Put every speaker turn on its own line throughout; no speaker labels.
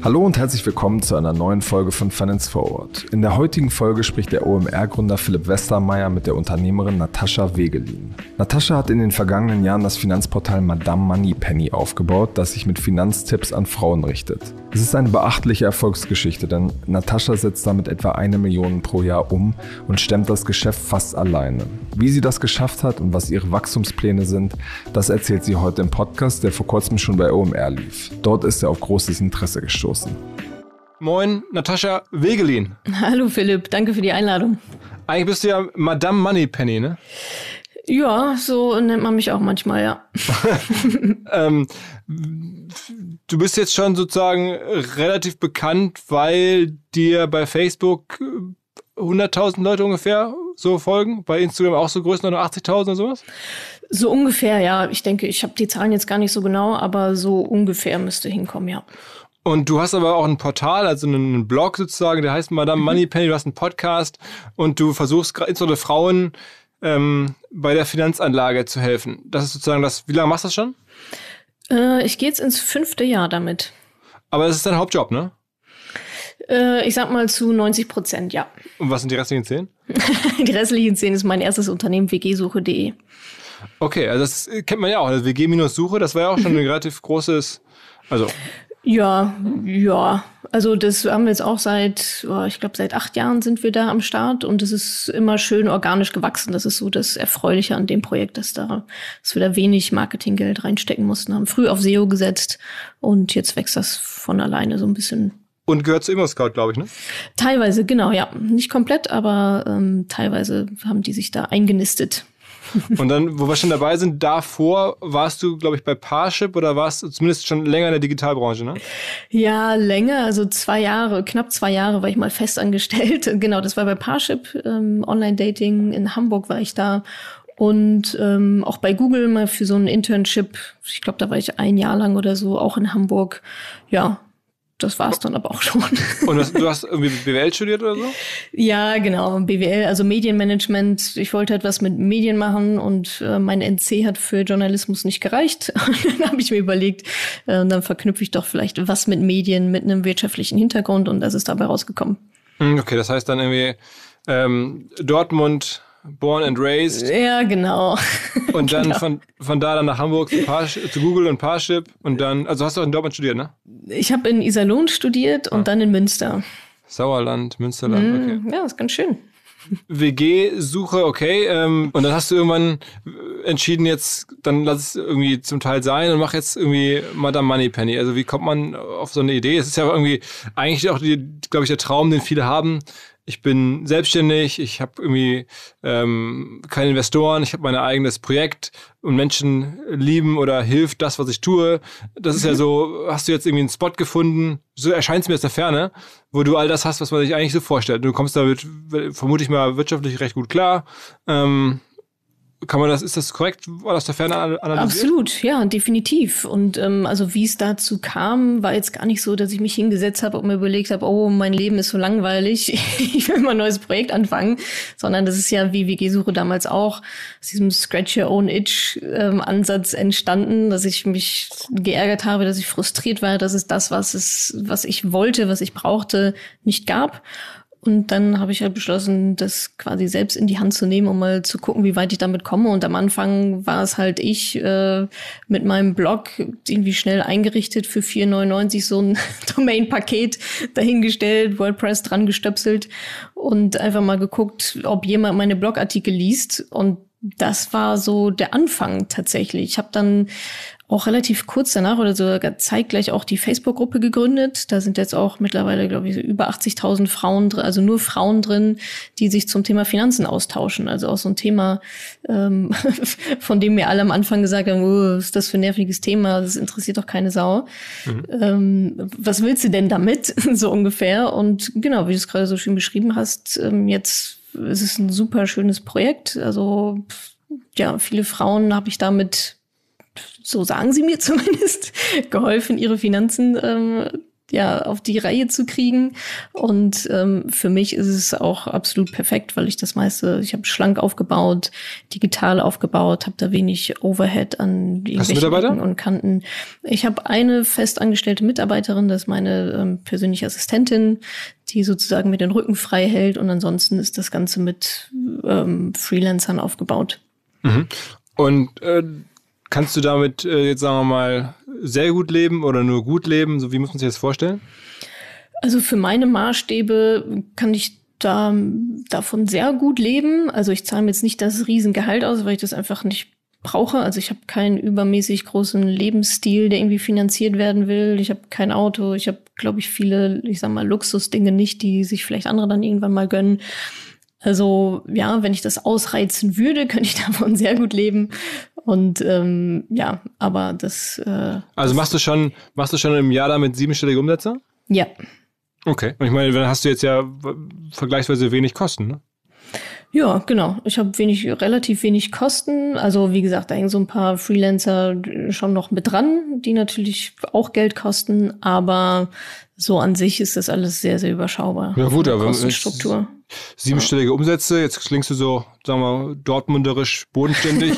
Hallo und herzlich willkommen zu einer neuen Folge von Finance Forward. In der heutigen Folge spricht der OMR-Gründer Philipp Westermeier mit der Unternehmerin Natascha Wegelin. Natascha hat in den vergangenen Jahren das Finanzportal Madame Moneypenny aufgebaut, das sich mit Finanztipps an Frauen richtet. Es ist eine beachtliche Erfolgsgeschichte, denn Natascha setzt damit etwa 1 Million pro Jahr um und stemmt das Geschäft fast alleine. Wie sie das geschafft hat und was ihre Wachstumspläne sind, das erzählt sie heute im Podcast, der vor kurzem schon bei OMR lief. Dort ist er auf großes Interesse gestoßen.
Moin, Natascha Wegelin.
Hallo Philipp, danke für die Einladung.
Eigentlich bist du ja Madame Moneypenny, ne?
Ja, so nennt man mich auch manchmal, ja.
Du bist jetzt schon sozusagen relativ bekannt, weil dir bei Facebook 100.000 Leute ungefähr so folgen, bei Instagram auch so Größenordnung 80.000 oder sowas?
So ungefähr, ja. Ich denke, ich habe die Zahlen jetzt gar nicht so genau, aber so ungefähr müsste hinkommen, ja.
Und du hast aber auch ein Portal, also einen Blog sozusagen, der heißt Madame Moneypenny, du hast einen Podcast und du versuchst insbesondere Frauen bei der Finanzanlage zu helfen. Das ist sozusagen das, wie lange machst du das schon?
Ich gehe jetzt ins 5. Jahr damit.
Aber das ist dein Hauptjob, ne?
Ich sag mal zu 90%, ja.
Und was sind die restlichen 10?
Die restlichen 10 ist mein erstes Unternehmen, wgsuche.de.
Okay, also das kennt man ja auch. Das WG-Suche, das war ja auch schon ein relativ großes, also...
Ja. Also das haben wir jetzt auch seit 8 Jahren sind wir da am Start und es ist immer schön organisch gewachsen. Das ist so das Erfreuliche an dem Projekt, dass wir da wenig Marketinggeld reinstecken mussten. Haben früh auf SEO gesetzt und jetzt wächst das von alleine so ein bisschen.
Und gehört zu ImmoScout, glaube ich, ne?
Teilweise, genau, ja. Nicht komplett, aber teilweise haben die sich da eingenistet.
Und dann, wo wir schon dabei sind, davor warst du, glaube ich, bei Parship oder warst du zumindest schon länger in der Digitalbranche, ne?
Ja, länger, also knapp 2 Jahre war ich mal festangestellt. Genau, das war bei Parship, Online-Dating in Hamburg war ich da. Und auch bei Google mal für so ein Internship, ich glaube, da war ich 1 Jahr lang oder so, auch in Hamburg. Ja, das war's dann aber auch schon.
Und du hast irgendwie BWL studiert oder so?
Ja, genau, BWL, also Medienmanagement. Ich wollte halt was mit Medien machen und mein NC hat für Journalismus nicht gereicht. Und dann habe ich mir überlegt, dann verknüpfe ich doch vielleicht was mit Medien mit einem wirtschaftlichen Hintergrund und das ist dabei rausgekommen.
Okay, das heißt dann irgendwie Dortmund, born and raised.
Ja, genau.
Und dann genau. von da dann nach Hamburg zu Google und Parship und dann, also hast du auch in Dortmund studiert, ne?
Ich habe in Iserlohn studiert und dann in Münster.
Sauerland, Münsterland, okay.
Ja, ist ganz schön.
WG-Suche, okay. Und dann hast du irgendwann entschieden, jetzt, dann lass es irgendwie zum Teil sein und mach jetzt irgendwie Madame Moneypenny. Also wie kommt man auf so eine Idee? Es ist ja irgendwie eigentlich auch, glaube ich, der Traum, den viele haben. Ich bin selbstständig, ich habe irgendwie keine Investoren, ich habe mein eigenes Projekt und Menschen lieben oder hilft das, was ich tue. Das ist ja so, hast du jetzt irgendwie einen Spot gefunden, so erscheint es mir aus der Ferne, wo du all das hast, was man sich eigentlich so vorstellt. Du kommst damit, vermute ich mal, wirtschaftlich recht gut klar. Ist das korrekt aus der Ferne analysiert?
Absolut, ja, definitiv. Und also wie es dazu kam, war jetzt gar nicht so, dass ich mich hingesetzt habe und mir überlegt habe, oh, mein Leben ist so langweilig, ich will mal ein neues Projekt anfangen, sondern das ist ja wie WG-Suche damals auch aus diesem Scratch Your Own Itch Ansatz entstanden, dass ich mich geärgert habe, dass ich frustriert war, dass es das, was ich wollte, was ich brauchte, nicht gab. Und dann habe ich halt beschlossen, das quasi selbst in die Hand zu nehmen, um mal zu gucken, wie weit ich damit komme. Und am Anfang war es halt ich mit meinem Blog irgendwie schnell eingerichtet für 4,99 so ein Domain-Paket dahingestellt, WordPress dran gestöpselt und einfach mal geguckt, ob jemand meine Blogartikel liest. Und das war so der Anfang tatsächlich. Ich habe dann auch relativ kurz danach oder sogar zeitgleich auch die Facebook-Gruppe gegründet. Da sind jetzt auch mittlerweile, glaube ich, über 80.000 Frauen drin, also nur Frauen drin, die sich zum Thema Finanzen austauschen. Also auch so ein Thema, von dem mir alle am Anfang gesagt haben, was ist das für ein nerviges Thema, das interessiert doch keine Sau. Was willst du denn damit? So ungefähr. Und genau, wie du es gerade so schön beschrieben hast, jetzt ist es ein super schönes Projekt. Also ja, viele Frauen habe ich damit, so sagen sie mir zumindest, geholfen, ihre Finanzen auf die Reihe zu kriegen. Und für mich ist es auch absolut perfekt, weil ich habe schlank aufgebaut, digital aufgebaut, habe da wenig Overhead an irgendwelchen Ecken und Kanten. Ich habe eine festangestellte Mitarbeiterin, das ist meine persönliche Assistentin, die sozusagen mir den Rücken frei hält. Und ansonsten ist das Ganze mit Freelancern aufgebaut.
Mhm. Und kannst du damit jetzt, sagen wir mal, sehr gut leben oder nur gut leben? So, wie muss man sich das vorstellen?
Also für meine Maßstäbe kann ich davon sehr gut leben. Also ich zahle mir jetzt nicht das Riesengehalt aus, weil ich das einfach nicht brauche. Also ich habe keinen übermäßig großen Lebensstil, der irgendwie finanziert werden will. Ich habe kein Auto. Ich habe, glaube ich, viele, Luxusdinge nicht, die sich vielleicht andere dann irgendwann mal gönnen. Also ja, wenn ich das ausreizen würde, könnte ich davon sehr gut leben. Und aber das.
Also machst du schon im Jahr damit 7-stellige Umsätze?
Ja.
Okay. Und ich meine, dann hast du jetzt ja vergleichsweise wenig Kosten, ne?
Ja, genau. Ich habe relativ wenig Kosten. Also wie gesagt, da hängen so ein paar Freelancer schon noch mit dran, die natürlich auch Geld kosten. Aber so an sich ist das alles sehr, sehr überschaubar.
Ja gut, aber
Kostenstruktur.
7-stellige Umsätze, jetzt klingst du so, sagen wir, dortmunderisch bodenständig,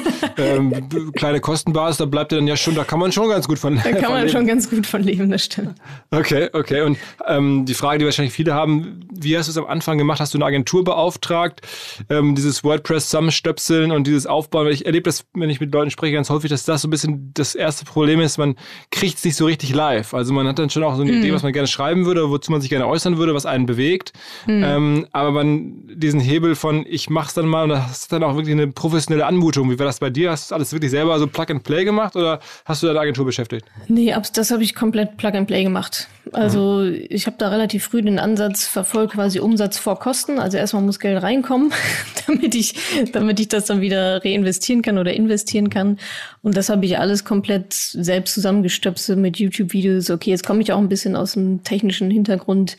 kleine Kostenbasis, da bleibt ja dann ja schon, da kann man schon ganz gut von leben.
Da kann man schon ganz gut von leben, das stimmt.
Okay. Und die Frage, die wahrscheinlich viele haben, wie hast du es am Anfang gemacht? Hast du eine Agentur beauftragt? Dieses WordPress zusammenstöpseln und dieses Aufbauen, weil ich erlebe das, wenn ich mit Leuten spreche, ganz häufig, dass das so ein bisschen das erste Problem ist, man kriegt es nicht so richtig live. Also man hat dann schon auch so eine Idee, was man gerne schreiben würde, wozu man sich gerne äußern würde, was einen bewegt. Aber diesen Hebel von ich mach's dann mal und das ist dann auch wirklich eine professionelle Anmutung. Wie war das bei dir? Hast du alles wirklich selber so Plug and Play gemacht oder hast du deine Agentur beschäftigt?
Nee, das habe ich komplett Plug and Play gemacht. Also ich habe da relativ früh den Ansatz verfolgt, quasi Umsatz vor Kosten. Also erstmal muss Geld reinkommen, damit ich das dann wieder reinvestieren kann oder investieren kann. Und das habe ich alles komplett selbst zusammengestöpselt mit YouTube-Videos. Okay, jetzt komme ich auch ein bisschen aus dem technischen Hintergrund.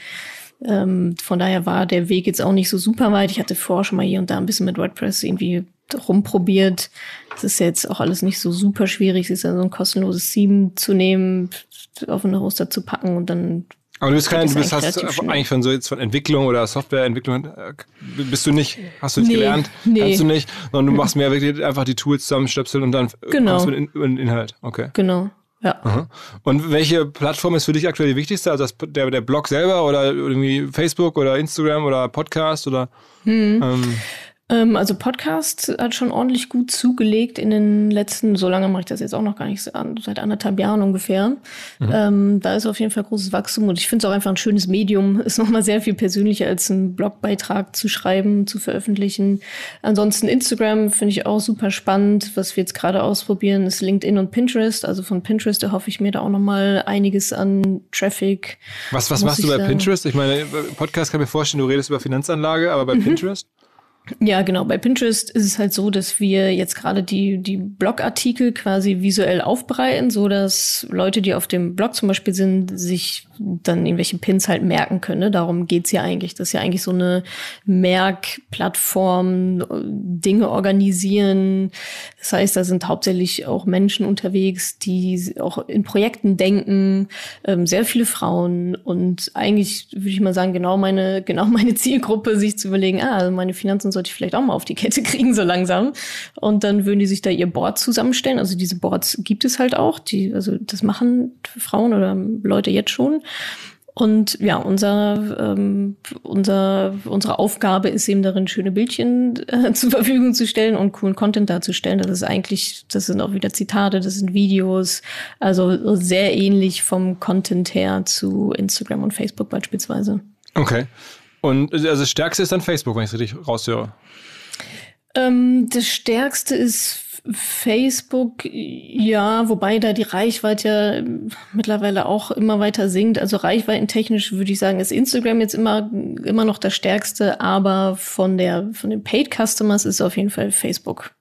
Von daher war der Weg jetzt auch nicht so super weit. Ich hatte vorher schon mal hier und da ein bisschen mit WordPress irgendwie rumprobiert. Das ist ja jetzt auch alles nicht so super schwierig. Es ist ja so ein kostenloses Theme zu nehmen, auf einen Hoster zu packen und dann.
Aber hast eigentlich von Entwicklung oder Softwareentwicklung hast du nicht gelernt, kannst du nicht, sondern du machst mehr wirklich einfach die Tools zusammenstöpseln und dann kommst du mit den Inhalt. Okay.
Genau. Ja.
Aha. Und welche Plattform ist für dich aktuell die wichtigste? Also der Blog selber oder irgendwie Facebook oder Instagram oder Podcast oder?
Also Podcast hat schon ordentlich gut zugelegt in den letzten, so lange mache ich das jetzt auch noch gar nicht, seit 1,5 Jahren ungefähr. Da ist auf jeden Fall großes Wachstum und ich finde es auch einfach ein schönes Medium. Ist nochmal sehr viel persönlicher als einen Blogbeitrag zu schreiben, zu veröffentlichen. Ansonsten Instagram finde ich auch super spannend. Was wir jetzt gerade ausprobieren, ist LinkedIn und Pinterest. Also von Pinterest erhoffe ich mir da auch nochmal einiges an Traffic.
Was machst du bei Pinterest? Ich meine, Podcast kann ich mir vorstellen, du redest über Finanzanlage, aber bei Pinterest?
Ja, genau. Bei Pinterest ist es halt so, dass wir jetzt gerade die Blogartikel quasi visuell aufbereiten, so dass Leute, die auf dem Blog zum Beispiel sind, sich dann irgendwelche Pins halt merken können. Ne? Darum geht's ja eigentlich. Das ist ja eigentlich so eine Merkplattform, Dinge organisieren. Das heißt, da sind hauptsächlich auch Menschen unterwegs, die auch in Projekten denken, sehr viele Frauen und eigentlich würde ich mal sagen, genau meine Zielgruppe, sich zu überlegen, also meine Finanzen sollte ich vielleicht auch mal auf die Kette kriegen, so langsam. Und dann würden die sich da ihr Board zusammenstellen. Also diese Boards gibt es halt auch. Das machen Frauen oder Leute jetzt schon. Und ja, unsere Aufgabe ist eben darin, schöne Bildchen zur Verfügung zu stellen und coolen Content darzustellen. Das sind auch wieder Zitate, das sind Videos. Also sehr ähnlich vom Content her zu Instagram und Facebook beispielsweise.
Okay. Und also das Stärkste ist dann Facebook, wenn ich es richtig raushöre.
Das Stärkste ist Facebook, ja, wobei da die Reichweite ja mittlerweile auch immer weiter sinkt. Also reichweitentechnisch würde ich sagen, ist Instagram jetzt immer noch das Stärkste, aber von den Paid Customers ist auf jeden Fall Facebook.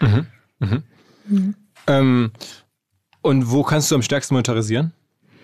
Und wo kannst du am stärksten monetarisieren?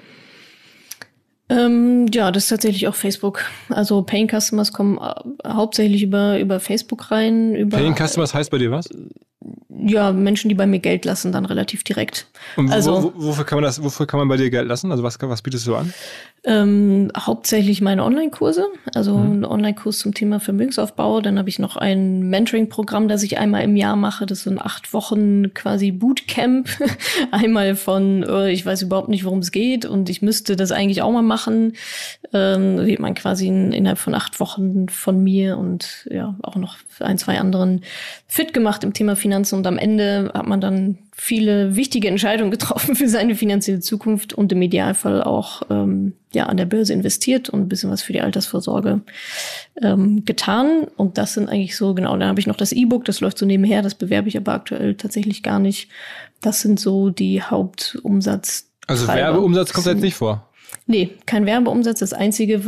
Ja, das ist tatsächlich auch Facebook. Also Paying Customers kommen hauptsächlich über Facebook rein.
Paying Customers heißt bei dir was?
Ja, Menschen, die bei mir Geld lassen, dann relativ direkt.
Und wofür kann man bei dir Geld lassen? Also was bietest du an?
Hauptsächlich meine Online-Kurse, also einen Online-Kurs zum Thema Vermögensaufbau. Dann habe ich noch ein Mentoring-Programm, das ich einmal im Jahr mache. Das ist so ein 8 Wochen quasi Bootcamp. Einmal von, ich weiß überhaupt nicht, worum es geht und ich müsste das eigentlich auch mal machen. Wird man quasi innerhalb von 8 Wochen von mir und ja auch noch 1, 2 anderen fit gemacht im Thema Finanzen. Und am Ende hat man dann viele wichtige Entscheidungen getroffen für seine finanzielle Zukunft und im Idealfall auch an der Börse investiert und ein bisschen was für die Altersvorsorge getan. Und das sind eigentlich so, genau, dann habe ich noch das E-Book, das läuft so nebenher, das bewerbe ich aber aktuell tatsächlich gar nicht. Das sind so die Hauptumsatz.
Also Werbeumsatz kommt jetzt nicht vor?
Nee, kein Werbeumsatz. Das Einzige,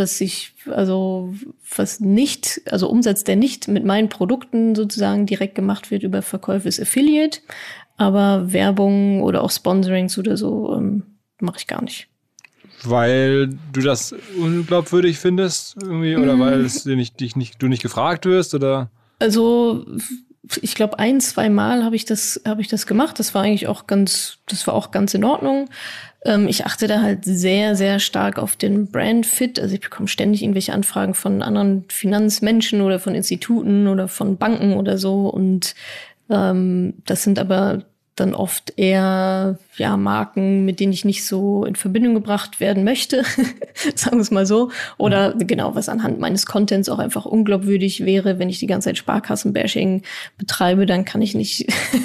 Umsatz, der nicht mit meinen Produkten sozusagen direkt gemacht wird über Verkäufe, ist Affiliate. Aber Werbung oder auch Sponsorings oder so mache ich gar nicht.
Weil du das unglaubwürdig findest irgendwie oder weil du nicht gefragt wirst oder?
Also ich glaube 1, 2 Mal habe ich das gemacht. Das war eigentlich auch ganz in Ordnung. Ich achte da halt sehr, sehr stark auf den Brand-Fit. Also ich bekomme ständig irgendwelche Anfragen von anderen Finanzmenschen oder von Instituten oder von Banken oder so. Und das sind aber dann oft eher Marken, mit denen ich nicht so in Verbindung gebracht werden möchte, sagen wir es mal so. Oder genau, was anhand meines Contents auch einfach unglaubwürdig wäre, wenn ich die ganze Zeit Sparkassen-Bashing betreibe, dann kann ich nicht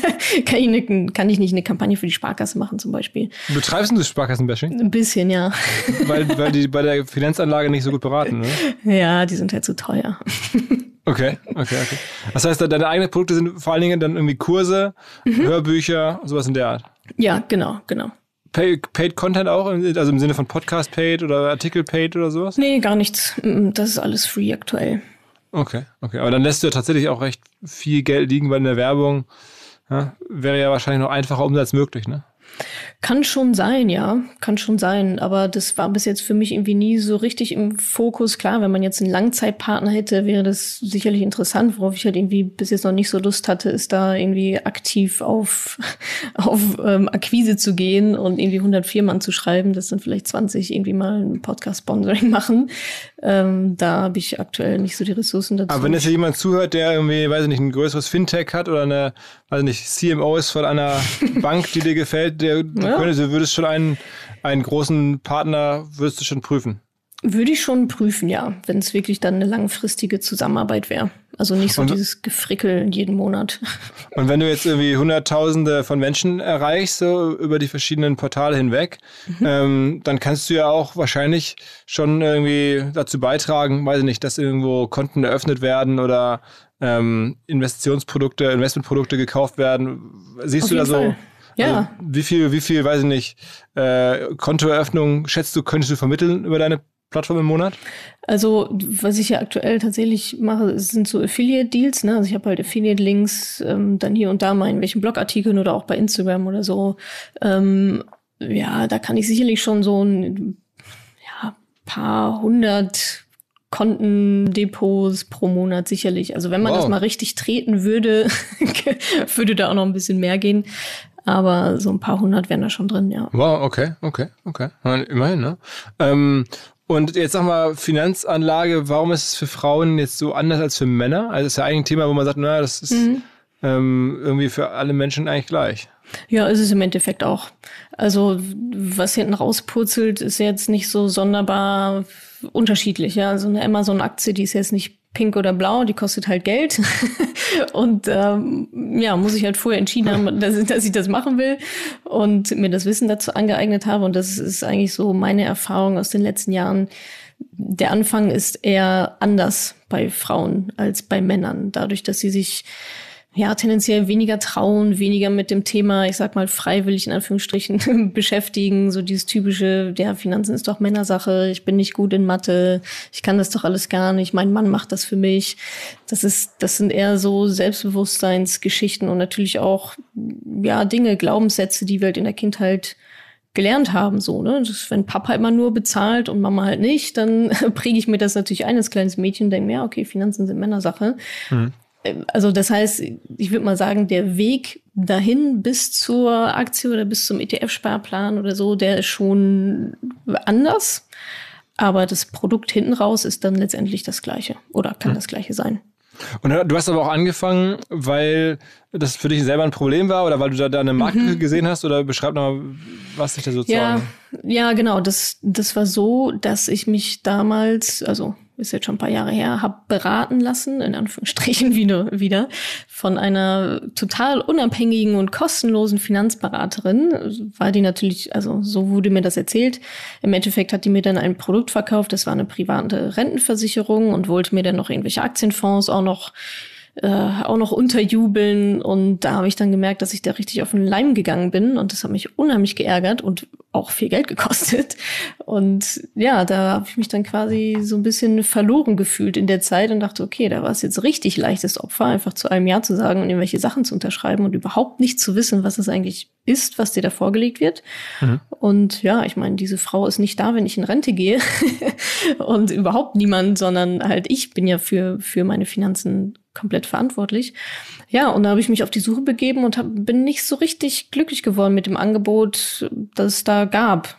eine Kampagne für die Sparkasse machen zum Beispiel.
Betreibst du das Sparkassen-Bashing?
Ein bisschen, ja.
Weil die bei der Finanzanlage nicht so gut beraten, ne?
Ja, die sind halt zu teuer.
Okay. Das heißt, deine eigenen Produkte sind vor allen Dingen dann irgendwie Kurse, Hörbücher, sowas in der Art?
Ja, genau.
Paid Content auch? Also im Sinne von Podcast Paid oder Artikel Paid oder sowas?
Nee, gar nichts. Das ist alles free aktuell.
Okay. Aber dann lässt du ja tatsächlich auch recht viel Geld liegen, weil in der Werbung wäre ja wahrscheinlich noch einfacher Umsatz möglich, ne?
Kann schon sein, ja. Aber das war bis jetzt für mich irgendwie nie so richtig im Fokus. Klar, wenn man jetzt einen Langzeitpartner hätte, wäre das sicherlich interessant. Worauf ich halt irgendwie bis jetzt noch nicht so Lust hatte, ist da irgendwie aktiv auf Akquise zu gehen und irgendwie 100 Firmen anzuschreiben. Das sind vielleicht 20 irgendwie mal ein Podcast-Sponsoring machen. Da habe ich aktuell nicht so die Ressourcen dazu.
Aber wenn jetzt jemand zuhört, der irgendwie, weiß ich nicht, ein größeres Fintech hat oder eine, weiß ich nicht, CMO ist von einer Bank, die dir gefällt, du würdest schon einen großen Partner, würdest du schon prüfen?
Würde ich schon prüfen, ja, wenn es wirklich dann eine langfristige Zusammenarbeit wäre. Also nicht so dieses Gefrickel jeden Monat.
Und wenn du jetzt irgendwie Hunderttausende von Menschen erreichst, so über die verschiedenen Portale hinweg, dann kannst du ja auch wahrscheinlich schon irgendwie dazu beitragen, weiß ich nicht, dass irgendwo Konten eröffnet werden oder Investmentprodukte gekauft werden. Siehst du da so? Fall. Ja. Also wie viel, weiß ich nicht, Kontoeröffnung schätzt du, könntest du vermitteln über deine Plattform im Monat?
Also, was ich ja aktuell tatsächlich mache, sind so Affiliate-Deals, ne? Also ich habe halt Affiliate-Links, dann hier und da mal in welchen Blogartikeln oder auch bei Instagram oder so. Da kann ich sicherlich schon so ein paar 100 Kontendepots pro Monat sicherlich. Also wenn man das mal richtig treten würde, würde da auch noch ein bisschen mehr gehen. Aber so ein paar 100 wären da schon drin, ja.
Wow, okay. Immerhin, ne? Und jetzt sag mal, Finanzanlage, warum ist es für Frauen jetzt so anders als für Männer? Also das ist ja eigentlich ein Thema, wo man sagt, naja, das ist irgendwie für alle Menschen eigentlich gleich.
Ja, ist es im Endeffekt auch. Also was hinten rauspurzelt, ist jetzt nicht so sonderbar unterschiedlich. Ja, also eine Amazon-Aktie, die ist jetzt nicht pink oder blau, die kostet halt Geld. Und muss ich halt vorher entschieden haben, dass ich das machen will und mir das Wissen dazu angeeignet habe. Und das ist eigentlich so meine Erfahrung aus den letzten Jahren. Der Anfang ist eher anders bei Frauen als bei Männern. Dadurch, dass sie sich tendenziell weniger trauen, weniger mit dem Thema, ich sag mal, freiwillig in Anführungsstrichen beschäftigen. So dieses typische, Finanzen ist doch Männersache, ich bin nicht gut in Mathe, ich kann das doch alles gar nicht, mein Mann macht das für mich. Das sind eher so Selbstbewusstseinsgeschichten und natürlich auch, Dinge, Glaubenssätze, die wir halt in der Kindheit gelernt haben, so, ne? Wenn Papa immer nur bezahlt und Mama halt nicht, dann präge ich mir das natürlich ein als kleines Mädchen und denke mir, okay, Finanzen sind Männersache. Also das heißt, ich würde mal sagen, der Weg dahin bis zur Aktie oder bis zum ETF-Sparplan oder so, der ist schon anders. Aber das Produkt hinten raus ist dann letztendlich das Gleiche oder kann das Gleiche sein.
Und du hast aber auch angefangen, weil das für dich selber ein Problem war oder weil du da eine Marke gesehen hast? Oder beschreib nochmal, was dich da sozusagen...
Ja, genau. Das war so, dass ich mich damals, also ist jetzt schon ein paar Jahre her, habe beraten lassen, in Anführungsstrichen wieder, von einer total unabhängigen und kostenlosen Finanzberaterin. War die natürlich, also so wurde mir das erzählt. Im Endeffekt hat die mir dann ein Produkt verkauft, das war eine private Rentenversicherung und wollte mir dann noch irgendwelche Aktienfonds auch noch unterjubeln. Und da habe ich dann gemerkt, dass ich da richtig auf den Leim gegangen bin. Und das hat mich unheimlich geärgert und auch viel Geld gekostet. Und ja, da habe ich mich dann quasi so ein bisschen verloren gefühlt in der Zeit und dachte, okay, da war es jetzt richtig leichtes Opfer, einfach zu einem Ja zu sagen und irgendwelche Sachen zu unterschreiben und überhaupt nicht zu wissen, was es eigentlich ist, was dir da vorgelegt wird. Und ja, ich meine, diese Frau ist nicht da, wenn ich in Rente gehe und überhaupt niemand, sondern halt ich bin ja für meine Finanzen komplett verantwortlich. Ja, und da habe ich mich auf die Suche begeben und bin nicht so richtig glücklich geworden mit dem Angebot, das es da gab.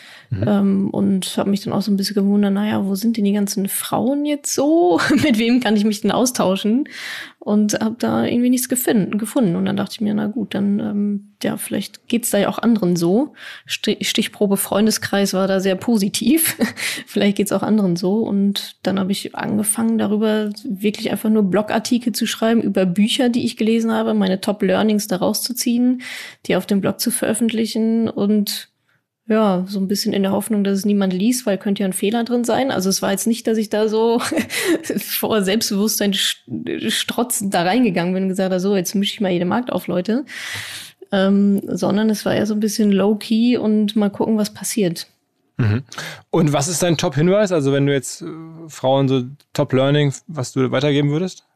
Und habe mich dann auch so ein bisschen gewundert, naja, wo sind denn die ganzen Frauen jetzt so? Mit wem kann ich mich denn austauschen? Und habe da irgendwie nichts gefunden. Und dann dachte ich mir, na gut, dann ja, vielleicht geht's da ja auch anderen so. Stichprobe Freundeskreis war da sehr positiv. Vielleicht geht's auch anderen so. Und dann habe ich angefangen, darüber wirklich einfach nur Blogartikel zu schreiben über Bücher, die ich gelesen habe, meine Top-Learnings da rauszuziehen, die auf dem Blog zu veröffentlichen und ja, so ein bisschen in der Hoffnung, dass es niemand liest, weil könnte ja ein Fehler drin sein. Also es war jetzt nicht, dass ich da so vor Selbstbewusstsein strotzend da reingegangen bin und gesagt habe, so, jetzt mische ich mal jeden Markt auf, Leute. Sondern es war eher so ein bisschen low-key und mal gucken, was passiert.
Und was ist dein Top-Hinweis? Also wenn du jetzt Frauen so Top-Learning, was du weitergeben würdest?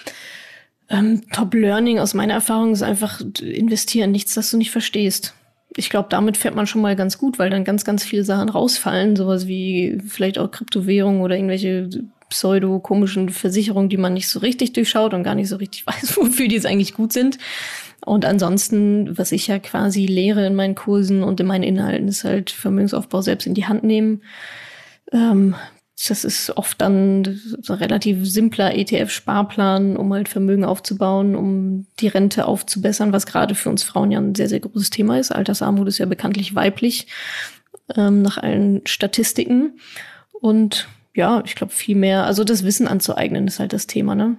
Top-Learning aus meiner Erfahrung ist einfach investieren, nichts, das du nicht verstehst. Ich glaube, damit fährt man schon mal ganz gut, weil dann ganz, ganz viele Sachen rausfallen. Sowas wie vielleicht auch Kryptowährungen oder irgendwelche pseudo-komischen Versicherungen, die man nicht so richtig durchschaut und gar nicht so richtig weiß, wofür die jetzt eigentlich gut sind. Und ansonsten, was ich ja quasi lehre in meinen Kursen und in meinen Inhalten, ist halt Vermögensaufbau selbst in die Hand nehmen. Das ist oft dann so ein relativ simpler ETF-Sparplan, um halt Vermögen aufzubauen, um die Rente aufzubessern, was gerade für uns Frauen ja ein sehr, sehr großes Thema ist. Altersarmut ist ja bekanntlich weiblich, nach allen Statistiken. Und ja, ich glaube viel mehr, also das Wissen anzueignen ist halt das Thema, ne?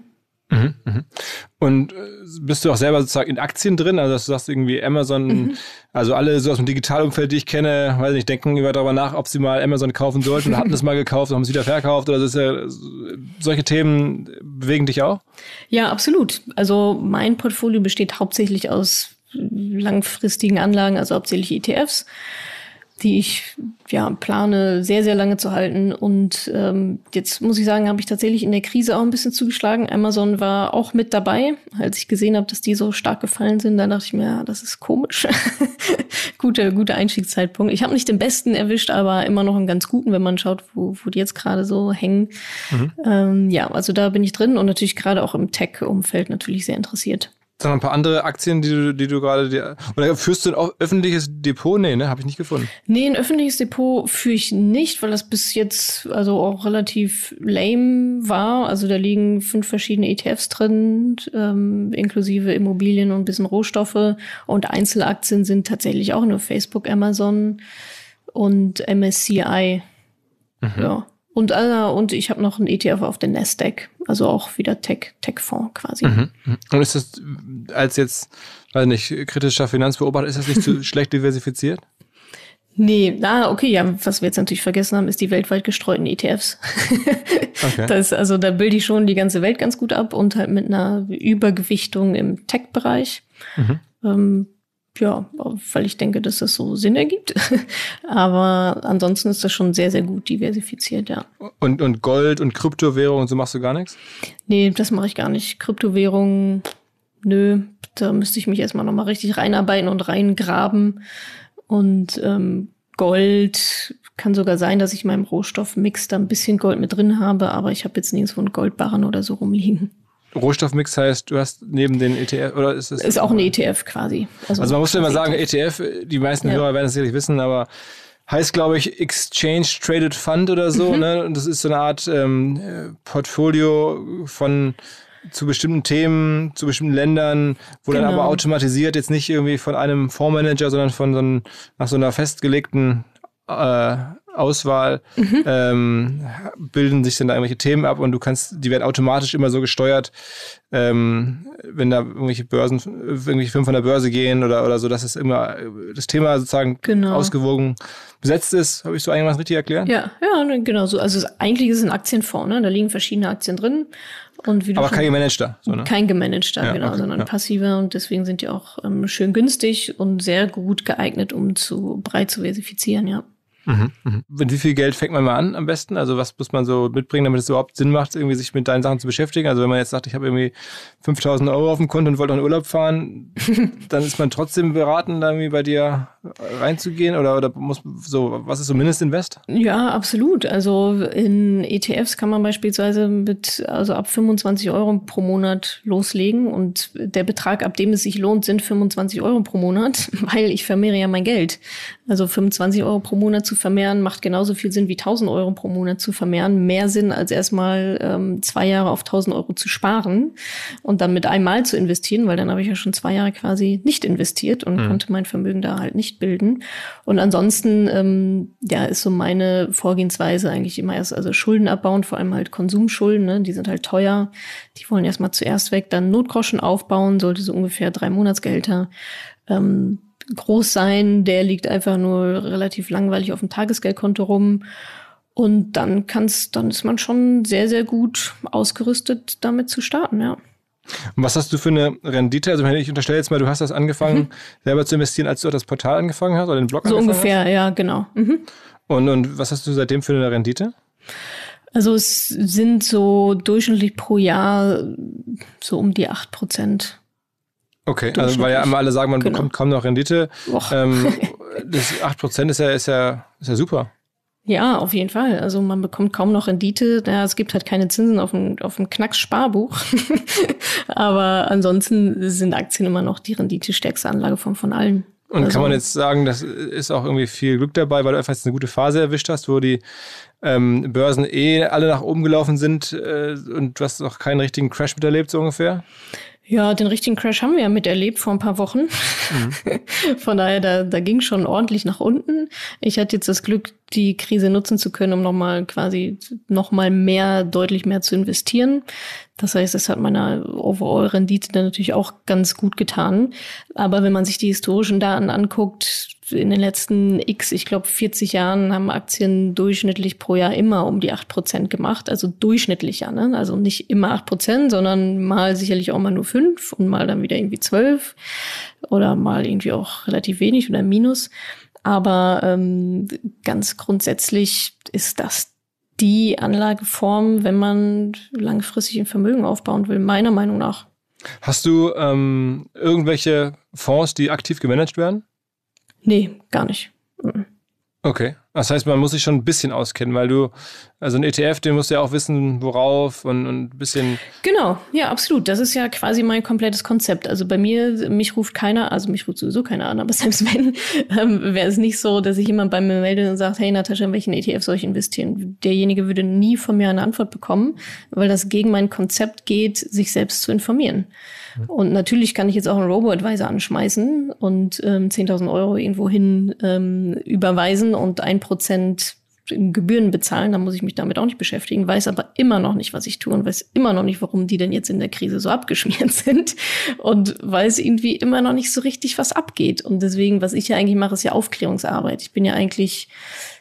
Und bist du auch selber sozusagen in Aktien drin? Also dass du sagst irgendwie Amazon, also alle so aus dem Digitalumfeld, die ich kenne, weiß nicht, denken immer darüber nach, ob sie mal Amazon kaufen sollten oder hatten es mal gekauft und haben es wieder verkauft oder das ist ja, solche Themen bewegen dich auch? Ja,
absolut. Also mein Portfolio besteht hauptsächlich aus langfristigen Anlagen, also hauptsächlich ETFs, die ich ja plane, sehr, sehr lange zu halten. Und jetzt muss ich sagen, habe ich tatsächlich in der Krise auch ein bisschen zugeschlagen. Amazon war auch mit dabei. Als ich gesehen habe, dass die so stark gefallen sind, dann dachte ich mir, ja, das ist komisch. guter Einstiegszeitpunkt. Ich habe nicht den besten erwischt, aber immer noch einen ganz guten, wenn man schaut, wo die jetzt gerade so hängen. Ja, also da bin ich drin und natürlich gerade auch im Tech-Umfeld natürlich sehr interessiert.
Dann ein paar andere Aktien, die du gerade... Oder führst du ein öffentliches Depot? Nee, ne? Habe ich nicht gefunden.
Nee, ein öffentliches Depot führe ich nicht, weil das bis jetzt also auch relativ lame war. Also da liegen 5 verschiedene ETFs drin, inklusive Immobilien und ein bisschen Rohstoffe. Und Einzelaktien sind tatsächlich auch nur Facebook, Amazon und MSCI. Ja. Und ich habe noch einen ETF auf der Nasdaq, also auch wieder Tech-Fonds quasi.
Und ist das als jetzt, weiß nicht, kritischer Finanzbeobachter, ist das nicht zu schlecht diversifiziert?
Nee, okay, ja, was wir jetzt natürlich vergessen haben, ist die weltweit gestreuten ETFs. Okay. Da bilde ich schon die ganze Welt ganz gut ab und halt mit einer Übergewichtung im Tech-Bereich. Ja, weil ich denke, dass das so Sinn ergibt. Aber ansonsten ist das schon sehr, sehr gut diversifiziert, ja.
Und Gold und Kryptowährungen und so machst du gar nichts?
Nee, das mache ich gar nicht. Kryptowährungen, nö. Da müsste ich mich erstmal nochmal richtig reinarbeiten und reingraben. Und Gold kann sogar sein, dass ich in meinem Rohstoffmix da ein bisschen Gold mit drin habe, aber ich habe jetzt nirgendwo einen Goldbarren oder so rumliegen.
Rohstoffmix heißt, du hast neben den ETF, oder ist das?
Ist auch ein ETF quasi.
Also man muss ja immer sagen, ETF, die meisten Hörer werden es sicherlich wissen, aber heißt, glaube ich, Exchange Traded Fund oder so, ne? Und das ist so eine Art Portfolio zu bestimmten Themen, zu bestimmten Ländern, wo dann aber automatisiert jetzt nicht irgendwie von einem Fondsmanager, sondern nach so einer festgelegten Auswahl bilden sich dann da irgendwelche Themen ab und die werden automatisch immer so gesteuert, wenn da irgendwelche Firmen von der Börse gehen oder so, dass es immer das Thema sozusagen ausgewogen besetzt ist. Habe ich so einiges richtig erklärt?
Ja, genau so. Also eigentlich ist es ein Aktienfonds, ne? Da liegen verschiedene Aktien drin. Und
aber kein gemanagter. So, ne?
Kein gemanagter, genau, sondern passiver. Und deswegen sind die auch schön günstig und sehr gut geeignet, um breit zu versifizieren, ja.
Mit wie viel Geld fängt man mal an am besten? Also was muss man so mitbringen, damit es überhaupt Sinn macht, irgendwie sich mit deinen Sachen zu beschäftigen? Also wenn man jetzt sagt, ich habe irgendwie 5.000 Euro auf dem Konto und wollte auch in Urlaub fahren, dann ist man trotzdem beraten, da irgendwie bei dir reinzugehen? Oder was ist so Mindestinvest?
Ja, absolut. Also in ETFs kann man beispielsweise ab 25 Euro pro Monat loslegen und der Betrag, ab dem es sich lohnt, sind 25 Euro pro Monat, weil ich vermehre ja mein Geld. Also 25 Euro pro Monat zu vermehren macht genauso viel Sinn wie 1.000 Euro pro Monat zu vermehren. Mehr Sinn als erstmal 2 Jahre auf 1.000 Euro zu sparen und dann mit einmal zu investieren, weil dann habe ich ja schon 2 Jahre quasi nicht investiert und konnte mein Vermögen da halt nicht bilden. Und ansonsten ist so meine Vorgehensweise eigentlich immer erst Schulden abbauen, vor allem halt Konsumschulden, ne? Die sind halt teuer. Die wollen erstmal zuerst weg, dann Notgroschen aufbauen, sollte so ungefähr 3 Monatsgehälter groß sein. Der liegt einfach nur relativ langweilig auf dem Tagesgeldkonto rum. Und dann ist man schon sehr, sehr gut ausgerüstet, damit zu starten, ja.
Und was hast du für eine Rendite? Also ich unterstelle jetzt mal, du hast das angefangen, selber zu investieren, als du das Portal angefangen hast oder den Blog angefangen hast?
So ungefähr, ja, genau.
Und was hast du seitdem für eine Rendite?
Also es sind so durchschnittlich pro Jahr so um die 8%.
Okay, also weil ja immer alle sagen, man bekommt kaum noch Rendite. Das 8% ist ja super.
Ja, auf jeden Fall. Also man bekommt kaum noch Rendite. Ja, es gibt halt keine Zinsen auf dem Knacks-Sparbuch. Aber ansonsten sind Aktien immer noch die renditestärkste Anlageform von allen.
Und kann man jetzt sagen, das ist auch irgendwie viel Glück dabei, weil du einfach jetzt eine gute Phase erwischt hast, wo die Börsen alle nach oben gelaufen sind und du hast noch keinen richtigen Crash miterlebt, so ungefähr?
Ja, den richtigen Crash haben wir ja miterlebt vor ein paar Wochen. Von daher, da ging schon ordentlich nach unten. Ich hatte jetzt das Glück, die Krise nutzen zu können, um deutlich mehr zu investieren. Das heißt, es hat meiner Overall-Rendite dann natürlich auch ganz gut getan. Aber wenn man sich die historischen Daten anguckt, in den letzten 40 Jahren haben Aktien durchschnittlich pro Jahr immer um die 8% gemacht. Also durchschnittlich, ja, ne? Also nicht immer 8%, sondern mal sicherlich auch mal nur 5 und mal dann wieder irgendwie 12 oder mal irgendwie auch relativ wenig oder Minus. Aber ganz grundsätzlich ist das die Anlageform, wenn man langfristig ein Vermögen aufbauen will, meiner Meinung nach.
Hast du irgendwelche Fonds, die aktiv gemanagt werden?
Nee, gar nicht.
Okay, das heißt, man muss sich schon ein bisschen auskennen, weil ein ETF, den musst du ja auch wissen, worauf und ein bisschen... Genau,
ja, absolut. Das ist ja quasi mein komplettes Konzept. Also bei mich ruft sowieso keiner an, aber selbst wenn, wäre es nicht so, dass sich jemand bei mir meldet und sagt, hey Natascha, in welchen ETF soll ich investieren? Derjenige würde nie von mir eine Antwort bekommen, weil das gegen mein Konzept geht, sich selbst zu informieren. Und natürlich kann ich jetzt auch einen Robo-Advisor anschmeißen und 10.000 Euro irgendwo hin überweisen und 1% Gebühren bezahlen. Dann muss ich mich damit auch nicht beschäftigen, weiß aber immer noch nicht, was ich tue und weiß immer noch nicht, warum die denn jetzt in der Krise so abgeschmiert sind und weiß irgendwie immer noch nicht so richtig, was abgeht. Und deswegen, was ich ja eigentlich mache, ist ja Aufklärungsarbeit. Ich bin ja eigentlich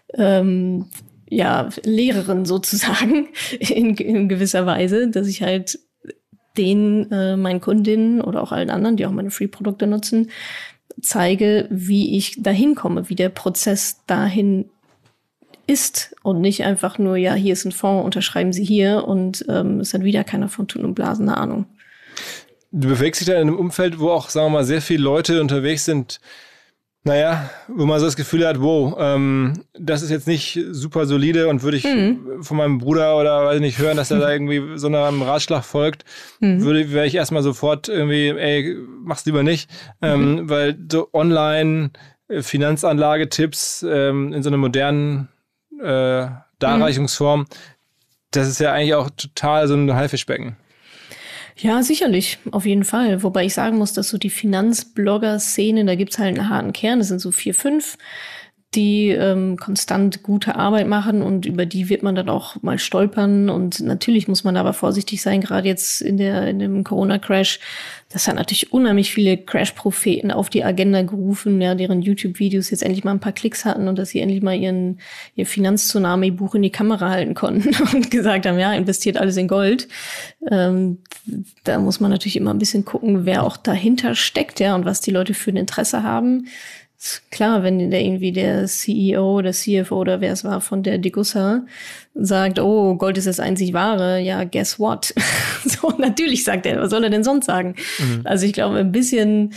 Lehrerin sozusagen in gewisser Weise, dass ich halt meinen Kundinnen oder auch allen anderen, die auch meine Free-Produkte nutzen, zeige, wie ich dahin komme, wie der Prozess dahin ist und nicht einfach nur, ja, hier ist ein Fonds, unterschreiben Sie hier und es hat wieder keiner von Tun und Blasen eine Ahnung.
Du bewegst dich da in einem Umfeld, wo auch, sagen wir mal, sehr viele Leute unterwegs sind, Naja, wo man so das Gefühl hat, wow, das ist jetzt nicht super solide und würde ich von meinem Bruder oder weiß nicht hören, dass er da irgendwie so einem Ratschlag folgt, wäre ich erstmal sofort irgendwie, ey, mach's lieber nicht, weil so online Finanzanlagetipps in so einer modernen Darreichungsform, das ist ja eigentlich auch total so ein Haifischbecken.
Ja, sicherlich, auf jeden Fall. Wobei ich sagen muss, dass so die Finanzblogger-Szene, da gibt's halt einen harten Kern, das sind so 4, 5, die konstant gute Arbeit machen und über die wird man dann auch mal stolpern. Und natürlich muss man aber vorsichtig sein, gerade jetzt in dem Corona-Crash. Das hat natürlich unheimlich viele Crash-Propheten auf die Agenda gerufen, ja, deren YouTube-Videos jetzt endlich mal ein paar Klicks hatten und dass sie endlich mal ihr Finanztsunami-Buch in die Kamera halten konnten und gesagt haben, ja, investiert alles in Gold. Da muss man natürlich immer ein bisschen gucken, wer auch dahinter steckt, ja, und was die Leute für ein Interesse haben. Klar, wenn der CEO oder CFO oder wer es war von der Degussa sagt, oh, Gold ist das einzig Wahre, ja, guess what? So, natürlich sagt er, was soll er denn sonst sagen? Also ich glaube, ein bisschen,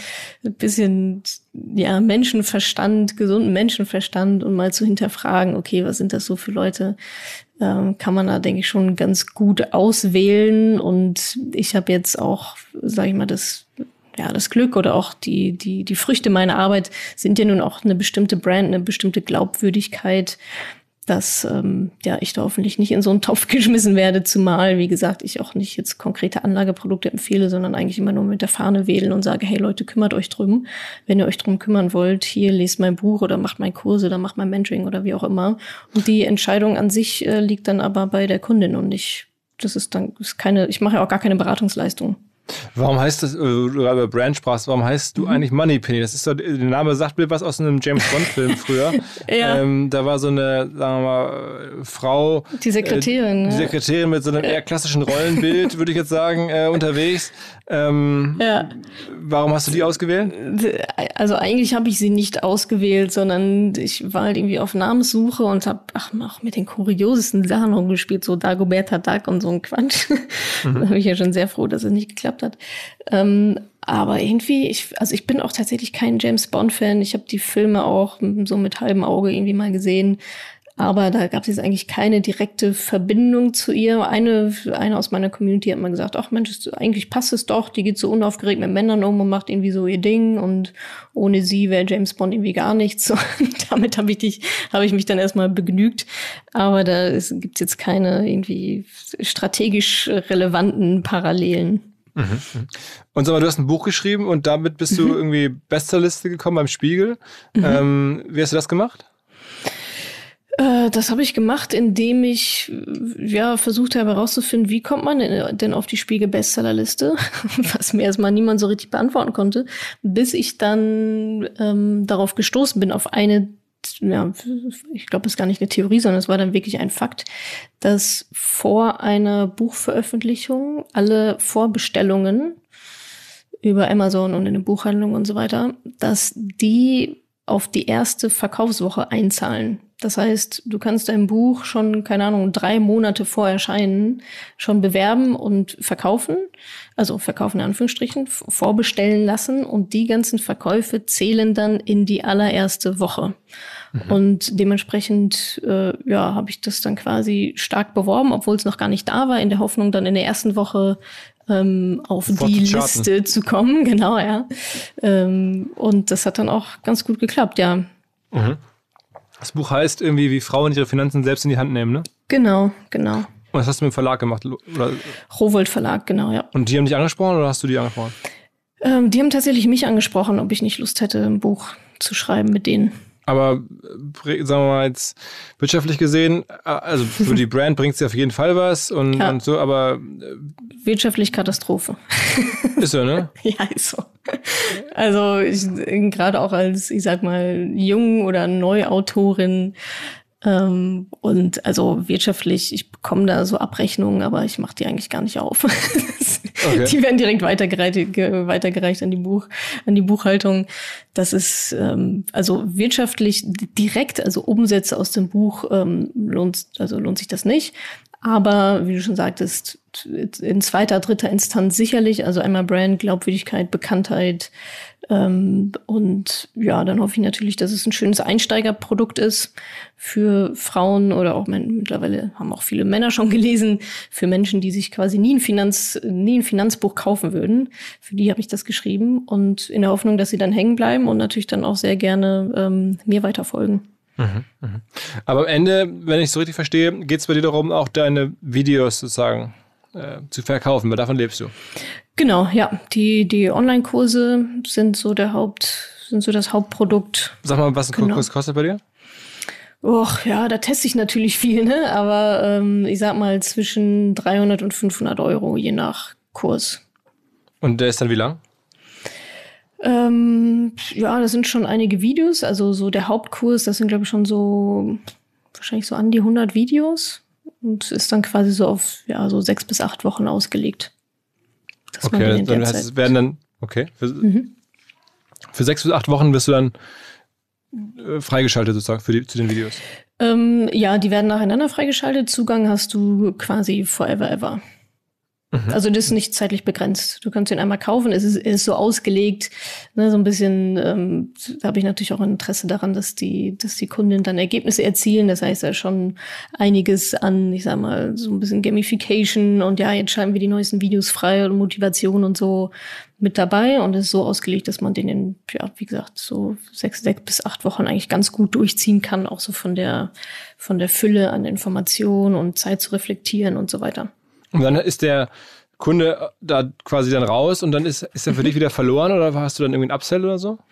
ja, Menschenverstand, gesunden Menschenverstand und mal zu hinterfragen, okay, was sind das so für Leute? Kann man da, denke ich, schon ganz gut auswählen. Und ich habe jetzt auch, sage ich mal, das Glück oder auch die Früchte meiner Arbeit sind ja nun auch eine bestimmte Brand, eine bestimmte Glaubwürdigkeit, dass ich da hoffentlich nicht in so einen Topf geschmissen werde, zumal, wie gesagt, ich auch nicht jetzt konkrete Anlageprodukte empfehle, sondern eigentlich immer nur mit der Fahne wählen und sage, hey Leute, kümmert euch drum. Wenn ihr euch drum kümmern wollt, hier lest mein Buch oder macht meinen Kurs oder macht mein Mentoring oder wie auch immer. Und die Entscheidung an sich liegt dann aber bei der Kundin und ich mache ja auch gar keine Beratungsleistung.
Warum heißt das, du gerade über Brand sprachst, warum heißt du eigentlich Moneypenny? Das ist so, der Name sagt mir was aus einem James-Bond-Film früher.
Ja.
Da war so eine, sagen wir mal, Frau.
Die Sekretärin.
Die Sekretärin mit so einem eher klassischen Rollenbild, würde ich jetzt sagen, unterwegs.
Ja.
Warum hast du die ausgewählt?
Also eigentlich habe ich sie nicht ausgewählt, sondern ich war halt irgendwie auf Namenssuche und habe auch mit den kuriosesten Sachen rumgespielt, so Dagoberta Duck und so ein Quatsch. Da bin ich ja schon sehr froh, dass es nicht geklappt hat. Aber irgendwie, ich bin auch tatsächlich kein James-Bond-Fan. Ich habe die Filme auch so mit halbem Auge irgendwie mal gesehen. Aber da gab es jetzt eigentlich keine direkte Verbindung zu ihr. Eine aus meiner Community hat mal gesagt, ach Mensch, eigentlich passt es doch. Die geht so unaufgeregt mit Männern um und macht irgendwie so ihr Ding. Und ohne sie wäre James Bond irgendwie gar nichts. Und damit habe ich mich dann erstmal begnügt. Aber da gibt's jetzt keine irgendwie strategisch relevanten Parallelen.
Und sag mal, du hast ein Buch geschrieben und damit bist du irgendwie Bestsellerliste gekommen beim Spiegel. Wie hast du das gemacht?
Das habe ich gemacht, indem ich versucht habe herauszufinden, wie kommt man denn auf die Spiegel-Bestsellerliste, was mir erstmal niemand so richtig beantworten konnte, bis ich dann darauf gestoßen bin, auf eine, ich glaube, es ist gar nicht eine Theorie, sondern es war dann wirklich ein Fakt, dass vor einer Buchveröffentlichung alle Vorbestellungen über Amazon und in den Buchhandlungen und so weiter, dass die auf die erste Verkaufswoche einzahlen. Das heißt, du kannst dein Buch schon, 3 Monate vor Erscheinen schon bewerben und verkaufen. Also verkaufen in Anführungsstrichen, vorbestellen lassen. Und die ganzen Verkäufe zählen dann in die allererste Woche. Und dementsprechend habe ich das dann quasi stark beworben, obwohl es noch gar nicht da war, in der Hoffnung, dann in der ersten Woche auf die Liste zu kommen. Genau, ja. Und das hat dann auch ganz gut geklappt, ja.
Das Buch heißt irgendwie, wie Frauen ihre Finanzen selbst in die Hand nehmen, ne?
Genau.
Und das hast du mit dem Verlag gemacht? Oder?
Rowohlt Verlag, genau, ja.
Und die haben dich angesprochen oder hast du die angesprochen?
Die haben tatsächlich mich angesprochen, ob ich nicht Lust hätte, ein Buch zu schreiben mit denen.
Aber sagen wir mal jetzt wirtschaftlich gesehen, also für die Brand bringt es ja auf jeden Fall was und so, aber
wirtschaftlich Katastrophe.
Ist so, ne?
Ja, ist so. Also gerade auch als, ich sag mal, Jung- oder Neuautorin und also wirtschaftlich, ich bekomme da so Abrechnungen, aber ich mache die eigentlich gar nicht auf. Okay. Die werden direkt weitergereicht an die Buchhaltung. Das ist also wirtschaftlich direkt, also Umsätze aus dem Buch lohnt sich das nicht. Aber wie du schon sagtest, in zweiter, dritter Instanz sicherlich. Also einmal Brand, Glaubwürdigkeit, Bekanntheit. Und ja, dann hoffe ich natürlich, dass es ein schönes Einsteigerprodukt ist für Frauen oder auch mittlerweile haben auch viele Männer schon gelesen, für Menschen, die sich quasi nie ein Finanzbuch kaufen würden. Für die habe ich das geschrieben und in der Hoffnung, dass sie dann hängen bleiben und natürlich dann auch sehr gerne mir weiterfolgen.
Aber am Ende, wenn ich es so richtig verstehe, geht es bei dir darum, auch deine Videos sozusagen zu verkaufen, weil davon lebst du.
Genau, ja. Die Online-Kurse sind so das Hauptprodukt.
Sag mal, was ein Kurs kostet bei dir?
Och, ja, da teste ich natürlich viel, ne? Aber ich sag mal zwischen 300 und 500 Euro, je nach Kurs.
Und der ist dann wie lang?
Ja, das sind schon einige Videos. Also so der Hauptkurs, das sind glaube ich schon wahrscheinlich so an die 100 Videos. Und ist dann quasi so auf, ja, so 6 bis 8 Wochen ausgelegt.
Okay, dann heißt es werden dann, okay. Für 6 bis 8 Wochen wirst du dann freigeschaltet sozusagen zu den Videos.
Ja, die werden nacheinander freigeschaltet. Zugang hast du quasi forever ever. Also das ist nicht zeitlich begrenzt. Du kannst ihn einmal kaufen. Es ist so ausgelegt, ne, so ein bisschen, da habe ich natürlich auch ein Interesse daran, dass die Kunden dann Ergebnisse erzielen. Das heißt, da ist schon einiges an, ich sag mal, so ein bisschen Gamification und ja, jetzt schalten wir die neuesten Videos frei und Motivation und so mit dabei. Und es ist so ausgelegt, dass man den in, ja, wie gesagt, so 6 bis 8 Wochen eigentlich ganz gut durchziehen kann, auch so von der Fülle an Informationen und Zeit zu reflektieren und so weiter.
Und dann ist der Kunde da quasi dann raus und dann ist er für dich wieder verloren oder hast du dann irgendwie einen Upsell oder so?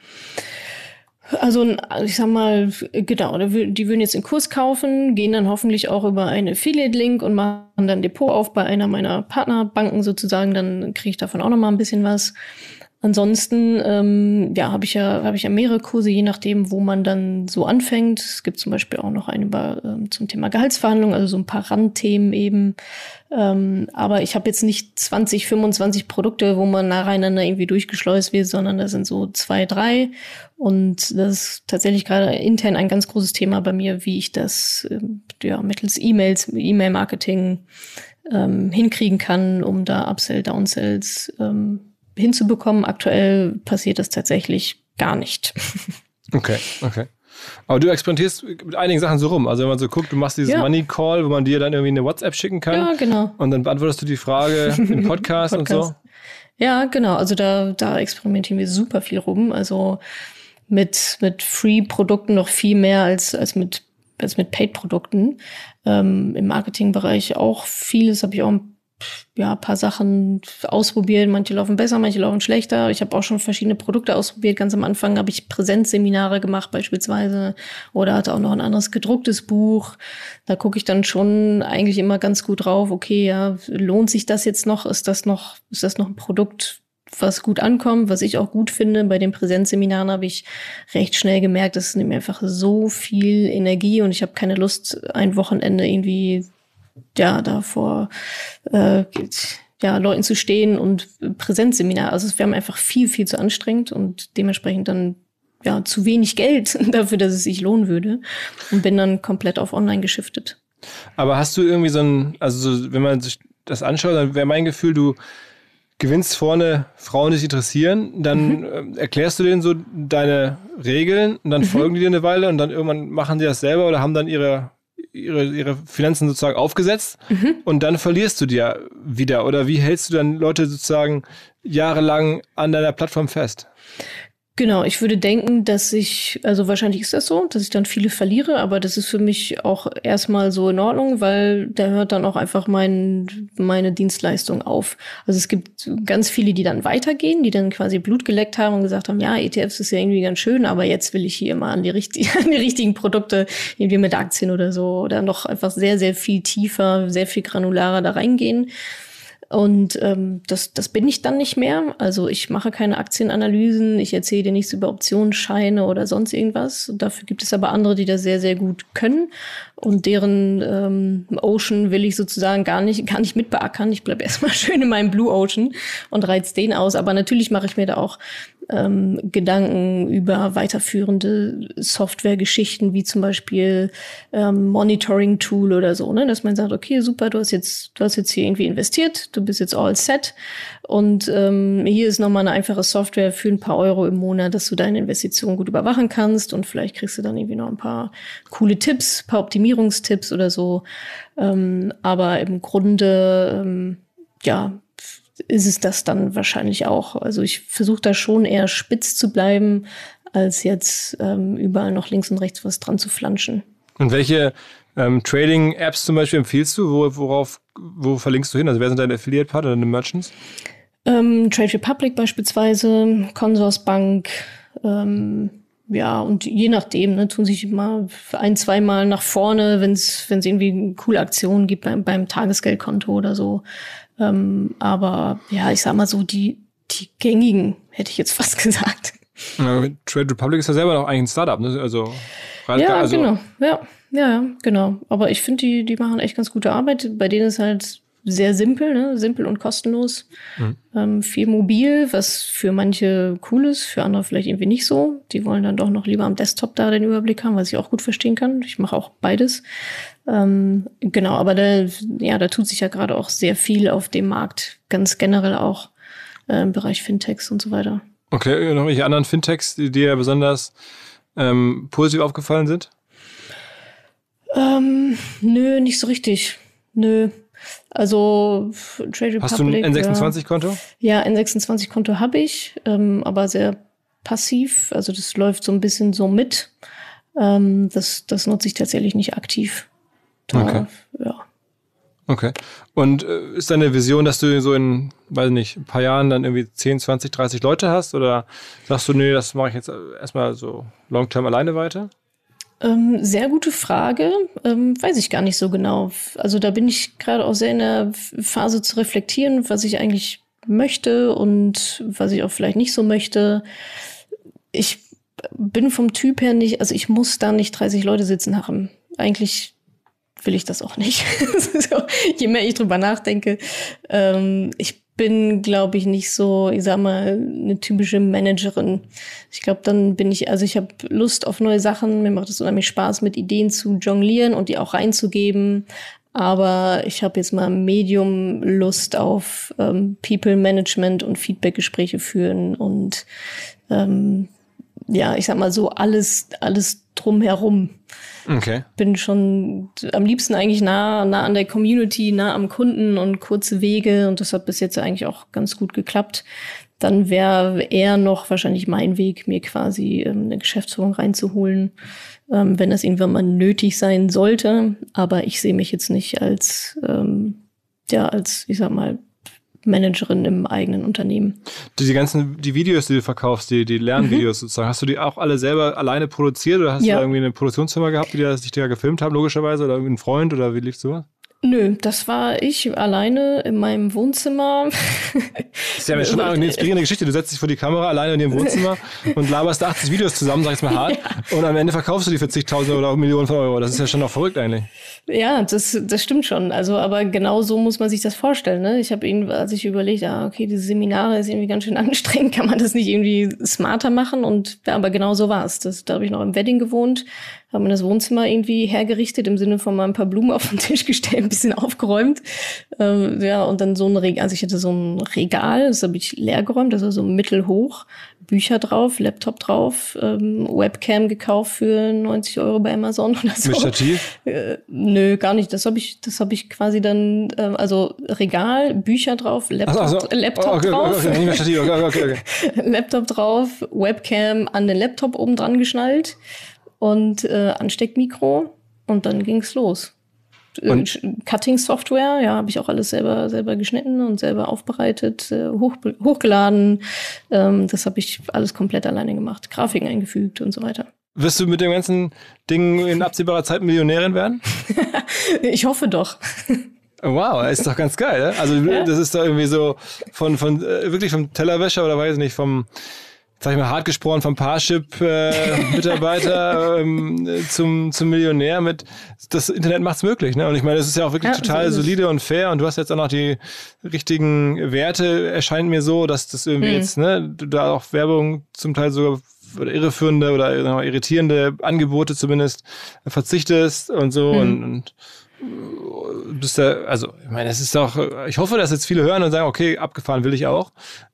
Also ich sag mal, genau, die würden jetzt den Kurs kaufen, gehen dann hoffentlich auch über einen Affiliate-Link und machen dann Depot auf bei einer meiner Partnerbanken sozusagen, dann kriege ich davon auch nochmal ein bisschen was. Ansonsten, habe ich ja mehrere Kurse, je nachdem, wo man dann so anfängt. Es gibt zum Beispiel auch noch einen zum Thema Gehaltsverhandlungen, also so ein paar Randthemen eben. Aber ich habe jetzt nicht 20, 25 Produkte, wo man nacheinander irgendwie durchgeschleust wird, sondern da sind so 2, 3. Und das ist tatsächlich gerade intern ein ganz großes Thema bei mir, wie ich das mittels E-Mails, E-Mail-Marketing hinkriegen kann, um da Upsell, Downsells hinzubekommen. Aktuell passiert das tatsächlich gar nicht.
Okay. Aber du experimentierst mit einigen Sachen so rum. Also wenn man so guckt, du machst dieses Money Call, wo man dir dann irgendwie eine WhatsApp schicken kann.
Ja, genau.
Und dann beantwortest du die Frage im Podcast und so.
Ja, genau. Also da experimentieren wir super viel rum. Also mit Free-Produkten noch viel mehr als mit Paid-Produkten. Im Marketingbereich auch vieles, habe ich auch ein paar Sachen ausprobiert. Manche laufen besser, manche laufen schlechter. Ich habe auch schon verschiedene Produkte ausprobiert. Ganz am Anfang habe ich Präsenzseminare gemacht beispielsweise oder hatte auch noch ein anderes gedrucktes Buch. Da gucke ich dann schon eigentlich immer ganz gut drauf. Okay, ja, lohnt sich das jetzt noch? Ist das noch ein Produkt, was gut ankommt, was ich auch gut finde? Bei den Präsenzseminaren habe ich recht schnell gemerkt, das nimmt mir einfach so viel Energie und ich habe keine Lust, ein Wochenende irgendwie vor Leuten zu stehen und Präsenzseminar. Also es wäre mir einfach viel, viel zu anstrengend und dementsprechend dann zu wenig Geld dafür, dass es sich lohnen würde und bin dann komplett auf Online geschiftet.
Aber hast du irgendwie wenn man sich das anschaut, dann wäre mein Gefühl, du gewinnst vorne Frauen, die sich interessieren, dann erklärst du denen so deine Regeln und dann folgen die dir eine Weile und dann irgendwann machen die das selber oder haben dann ihre Finanzen sozusagen aufgesetzt und dann verlierst du die ja wieder. Oder wie hältst du dann Leute sozusagen jahrelang an deiner Plattform fest?
Genau, ich würde denken, wahrscheinlich ist das so, dass ich dann viele verliere, aber das ist für mich auch erstmal so in Ordnung, weil da hört dann auch einfach meine Dienstleistung auf. Also es gibt ganz viele, die dann weitergehen, die dann quasi Blut geleckt haben und gesagt haben, ja, ETFs ist ja irgendwie ganz schön, aber jetzt will ich hier mal an die richtigen Produkte, irgendwie mit Aktien oder so, oder noch einfach sehr, sehr viel tiefer, sehr viel granularer da reingehen. Und das bin ich dann nicht mehr. Also ich mache keine Aktienanalysen, ich erzähle dir nichts über Optionsscheine oder sonst irgendwas. Dafür gibt es aber andere, die das sehr, sehr gut können. Und deren Ocean will ich sozusagen gar nicht mitbeackern. Ich bleibe erstmal schön in meinem Blue Ocean und reiz den aus. Aber natürlich mache ich mir da auch Gedanken über weiterführende Softwaregeschichten, wie zum Beispiel Monitoring-Tool oder so, ne? Dass man sagt, okay, super, du hast jetzt hier irgendwie investiert, du bist jetzt all set und hier ist nochmal eine einfache Software für ein paar Euro im Monat, dass du deine Investition gut überwachen kannst und vielleicht kriegst du dann irgendwie noch ein paar coole Tipps, ein paar Optimierungstipps oder so. Aber im Grunde, ist es das dann wahrscheinlich auch. Also ich versuche da schon eher spitz zu bleiben, als jetzt überall noch links und rechts was dran zu flanschen.
Und welche Trading-Apps zum Beispiel empfiehlst du? Wo verlinkst du hin? Also wer sind deine Affiliate-Partner, deine Merchants?
Trade Republic beispielsweise, Consorsbank, und je nachdem, ne, tun sich immer 1-2 Mal nach vorne, wenn es irgendwie coole Aktionen gibt beim Tagesgeldkonto oder so. Aber ja, ich sag mal so, die gängigen, hätte ich jetzt fast gesagt.
Ja, Trade Republic ist ja selber noch eigentlich ein Startup, ne? Also,
genau. Ja, genau. Aber ich finde, die machen echt ganz gute Arbeit. Bei denen ist halt sehr simpel, ne? Simpel und kostenlos. Viel mobil, was für manche cool ist, für andere vielleicht irgendwie nicht so. Die wollen dann doch noch lieber am Desktop da den Überblick haben, was ich auch gut verstehen kann. Ich mache auch beides. Genau, aber da tut sich ja gerade auch sehr viel auf dem Markt, ganz generell auch im Bereich Fintechs und so weiter.
Okay, noch welche anderen Fintechs, die dir besonders positiv aufgefallen sind?
Nö, nicht so richtig. Nö. Also Trade Republic.
Hast du ein N26-Konto?
Ja, N26-Konto habe ich, aber sehr passiv. Also das läuft so ein bisschen so mit. Das nutze ich tatsächlich nicht aktiv.
Okay.
Ja. Okay.
Und ist deine Vision, dass du so in, weiß nicht, ein paar Jahren dann irgendwie 10, 20, 30 Leute hast? Oder sagst du, nee, das mache ich jetzt erstmal so long-term alleine weiter?
Sehr gute Frage. Weiß ich gar nicht so genau. Also da bin ich gerade auch sehr in der Phase zu reflektieren, was ich eigentlich möchte und was ich auch vielleicht nicht so möchte. Ich bin vom Typ her nicht, also ich muss da nicht 30 Leute sitzen haben. Eigentlich will ich das auch nicht. So, je mehr ich drüber nachdenke. Ich bin, glaube ich, nicht so, ich sag mal, eine typische Managerin. Ich glaube, dann bin ich, also ich habe Lust auf neue Sachen. Mir macht es unheimlich Spaß, mit Ideen zu jonglieren und die auch reinzugeben. Aber ich habe jetzt mal Medium Lust auf People-Management und Feedback-Gespräche führen und ich sag mal so alles drumherum.
Okay.
Bin schon am liebsten eigentlich nah an der Community, nah am Kunden und kurze Wege. Und das hat bis jetzt eigentlich auch ganz gut geklappt. Dann wäre eher noch wahrscheinlich mein Weg, mir quasi eine Geschäftsführung reinzuholen, wenn das irgendwann mal nötig sein sollte. Aber ich sehe mich jetzt nicht als ich sag mal, Managerin im eigenen Unternehmen.
Die Videos, die du verkaufst, die Lernvideos sozusagen, hast du die auch alle selber alleine produziert oder hast du da irgendwie eine Produktionsfirma gehabt, die sich da gefilmt haben, logischerweise, oder irgendwie ein Freund oder wie lief sowas?
Nö, das war ich alleine in meinem Wohnzimmer.
Das ist ja schon eine inspirierende Geschichte. Du setzt dich vor die Kamera alleine in dem Wohnzimmer und laberst 80 Videos zusammen, sag ich mal hart. Ja. Und am Ende verkaufst du die für zigtausende oder Millionen von Euro. Das ist ja schon noch verrückt eigentlich.
Ja, das stimmt schon. Also, aber genau so muss man sich das vorstellen, ne? Ich habe als ich überlegt, okay, diese Seminare ist irgendwie ganz schön anstrengend, kann man das nicht irgendwie smarter machen? Und ja, aber genau so war es. Da habe ich noch im Wedding gewohnt, habe mir das Wohnzimmer irgendwie hergerichtet, im Sinne von mal ein paar Blumen auf den Tisch gestellt, ein bisschen aufgeräumt. Und dann so ein Regal, also ich hatte so ein Regal, das habe ich leer geräumt, das war so mittelhoch, Bücher drauf, Laptop drauf, Webcam gekauft für 90 Euro bei Amazon oder so.
Mit Stativ?
Nö, gar nicht. Das habe ich quasi dann, also Regal, Bücher drauf, Laptop drauf.
Okay, nicht mehr Stativ, okay.
Laptop drauf, Webcam an den Laptop oben dran geschnallt und Ansteckmikro und dann ging's los. Cutting-Software, habe ich auch alles selber geschnitten und selber aufbereitet, hochgeladen. Das habe ich alles komplett alleine gemacht. Grafiken eingefügt und so weiter.
Wirst du mit dem ganzen Ding in absehbarer Zeit Millionärin werden?
Ich hoffe doch.
Wow, ist doch ganz geil. Ne? Also das ist doch irgendwie so von wirklich vom Tellerwäscher oder weiß nicht, vom sag ich mal, hart gesprochen vom Parship-Mitarbeiter zum Millionär mit, das Internet macht's möglich, ne? Und ich meine, das ist ja auch wirklich total solide und fair und du hast jetzt auch noch die richtigen Werte, erscheint mir so, dass das irgendwie jetzt, ne, du da auch Werbung zum Teil sogar oder irreführende oder irritierende Angebote zumindest verzichtest und so und bist da, also, ich meine, es ist doch, ich hoffe, dass jetzt viele hören und sagen, okay, abgefahren will ich auch.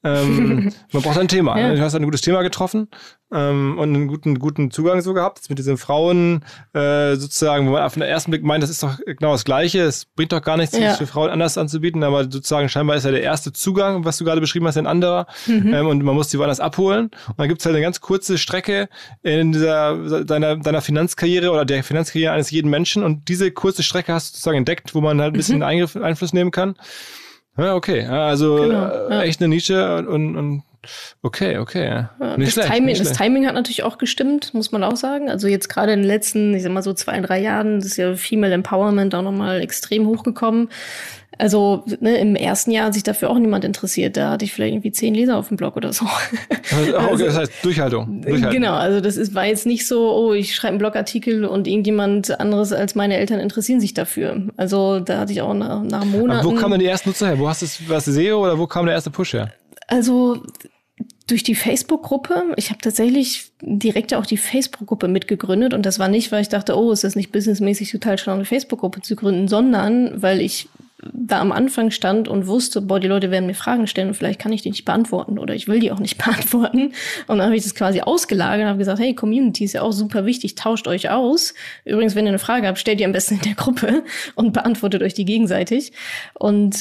Man braucht ein Thema. Ja. Du hast ein gutes Thema getroffen und einen guten Zugang so gehabt. Jetzt mit diesen Frauen sozusagen, wo man auf den ersten Blick meint, das ist doch genau das Gleiche. Es bringt doch gar nichts, für Frauen anders anzubieten, aber sozusagen scheinbar ist ja der erste Zugang, was du gerade beschrieben hast, ein anderer. Und man muss die woanders abholen. Und dann gibt es halt eine ganz kurze Strecke in deiner Finanzkarriere oder der Finanzkarriere eines jeden Menschen. Und diese kurze Strecke hast du sozusagen entdeckt, wo man halt ein bisschen Einfluss nehmen kann. Ja, okay. Also echt eine Nische und okay. Ja, nicht schlecht.
Das Timing hat natürlich auch gestimmt, muss man auch sagen. Also jetzt gerade in den letzten, ich sag mal so 2-3 Jahren, ist ja Female Empowerment auch nochmal extrem hochgekommen. Also im ersten Jahr hat sich dafür auch niemand interessiert. Da hatte ich vielleicht irgendwie 10 Leser auf dem Blog oder so.
Okay, das heißt Durchhaltung.
Genau, also war jetzt nicht so, ich schreibe einen Blogartikel und irgendjemand anderes als meine Eltern interessieren sich dafür. Also da hatte ich auch nach Monaten...
Aber wo kamen denn die ersten Nutzer her? Was SEO oder wo kam der erste Push her?
Also durch die Facebook-Gruppe. Ich habe tatsächlich direkt auch die Facebook-Gruppe mitgegründet und das war nicht, weil ich dachte, ist das nicht businessmäßig total schlau, eine Facebook-Gruppe zu gründen, sondern weil ich da am Anfang stand und wusste, die Leute werden mir Fragen stellen und vielleicht kann ich die nicht beantworten oder ich will die auch nicht beantworten. Und dann habe ich das quasi ausgelagert und habe gesagt, hey, Community ist ja auch super wichtig, tauscht euch aus. Übrigens, wenn ihr eine Frage habt, stellt ihr am besten in der Gruppe und beantwortet euch die gegenseitig. Und